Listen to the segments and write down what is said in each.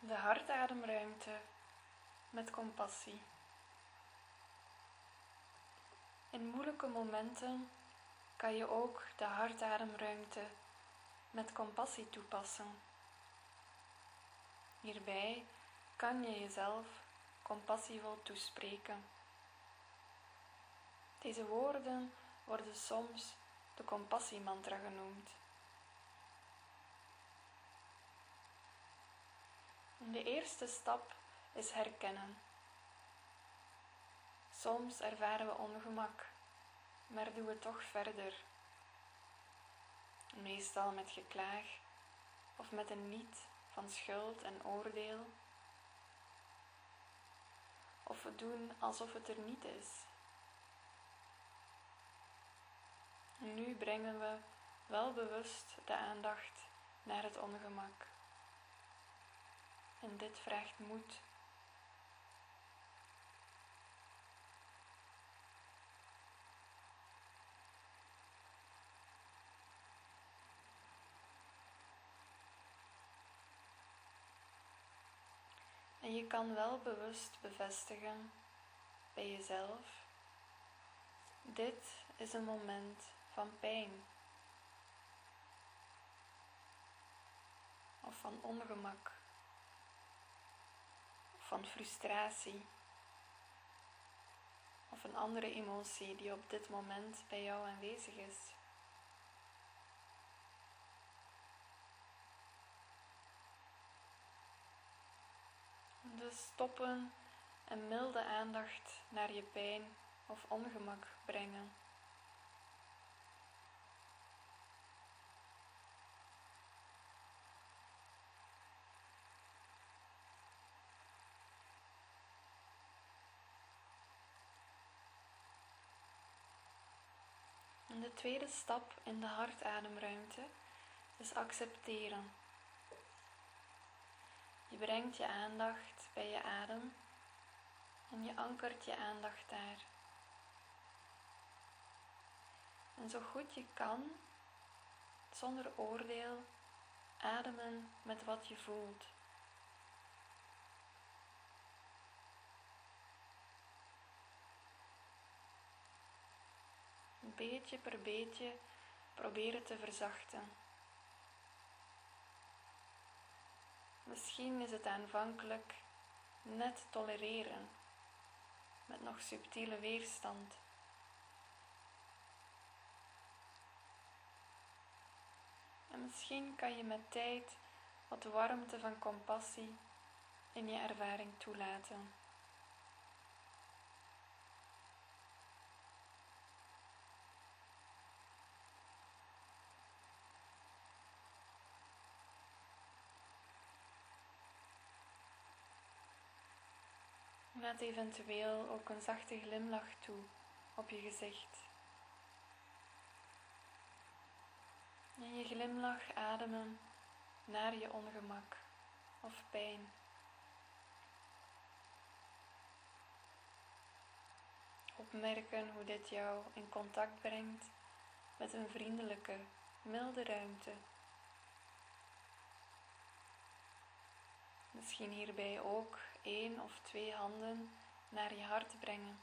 De hartademruimte met compassie. In moeilijke momenten kan je ook de hartademruimte met compassie toepassen. Hierbij kan je jezelf compassievol toespreken. Deze woorden worden soms de compassiemantra genoemd. De eerste stap is herkennen. Soms ervaren we ongemak, maar doen we toch verder. Meestal met geklaag of met een lied van schuld en oordeel. Of we doen alsof het er niet is. En nu brengen we wel bewust de aandacht naar het ongemak. En dit vraagt moed. En je kan wel bewust bevestigen bij jezelf: dit is een moment van pijn of van ongemak of van frustratie of een andere emotie die op dit moment bij jou aanwezig is. Dus stoppen en milde aandacht naar je pijn of ongemak brengen. En de tweede stap in de hartademruimte is accepteren. Je brengt je aandacht bij je adem en je ankert je aandacht daar. En zo goed je kan, zonder oordeel, ademen met wat je voelt. Beetje per beetje proberen te verzachten. Misschien is het aanvankelijk net tolereren, met nog subtiele weerstand. En misschien kan je met tijd wat warmte van compassie in je ervaring toelaten. Laat eventueel ook een zachte glimlach toe op je gezicht. En je glimlach ademen naar je ongemak of pijn. Opmerken hoe dit jou in contact brengt met een vriendelijke, milde ruimte. Misschien hierbij ook 1 of 2 handen naar je hart brengen.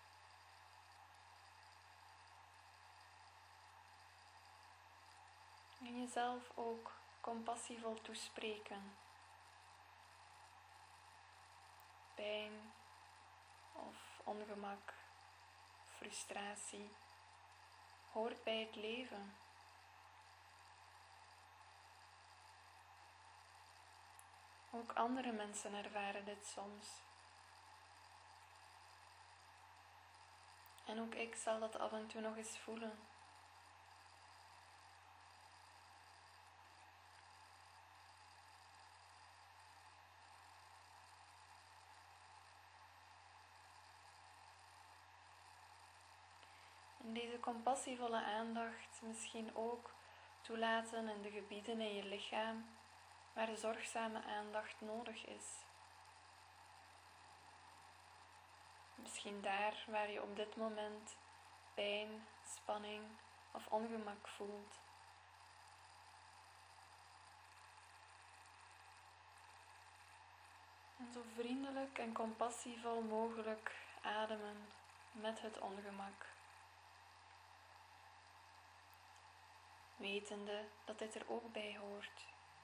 En jezelf ook compassievol toespreken. Pijn of ongemak, frustratie hoort bij het leven. Ook andere mensen ervaren dit soms. En ook ik zal dat af en toe nog eens voelen. En deze compassievolle aandacht misschien ook toelaten in de gebieden in je lichaam waar zorgzame aandacht nodig is. Misschien daar waar je op dit moment pijn, spanning of ongemak voelt. En zo vriendelijk en compassievol mogelijk ademen met het ongemak. Wetende dat dit er ook bij hoort.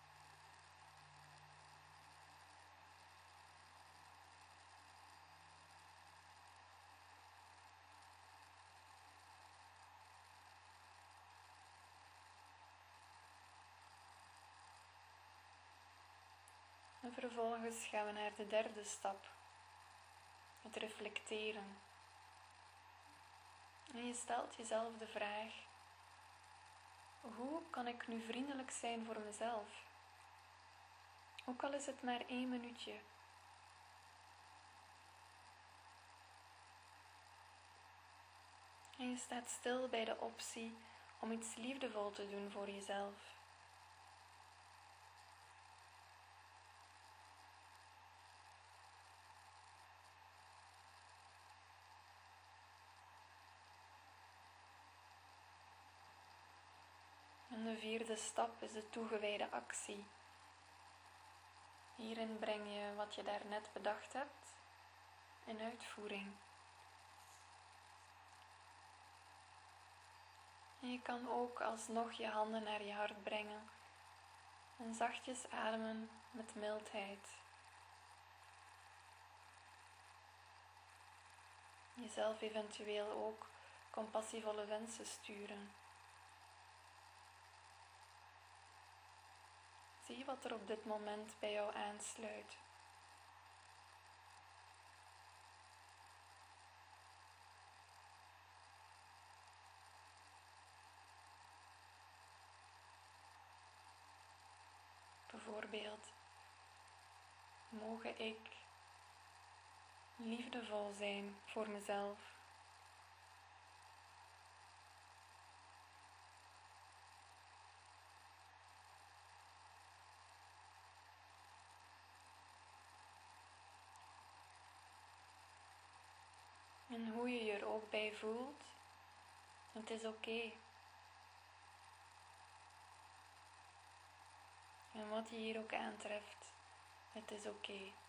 En vervolgens gaan we naar de derde stap. Het reflecteren. En je stelt jezelf de vraag: hoe kan ik nu vriendelijk zijn voor mezelf? Ook al is het maar 1 minuutje. En je staat stil bij de optie om iets liefdevol te doen voor jezelf. En de vierde stap is de toegewijde actie. Hierin breng je wat je daarnet bedacht hebt in uitvoering. En je kan ook alsnog je handen naar je hart brengen en zachtjes ademen met mildheid. Jezelf eventueel ook compassievolle wensen sturen. Zie wat er op dit moment bij jou aansluit. Bijvoorbeeld, mogen ik liefdevol zijn voor mezelf. En hoe je je er ook bij voelt, het is oké. En wat je hier ook aantreft, het is oké.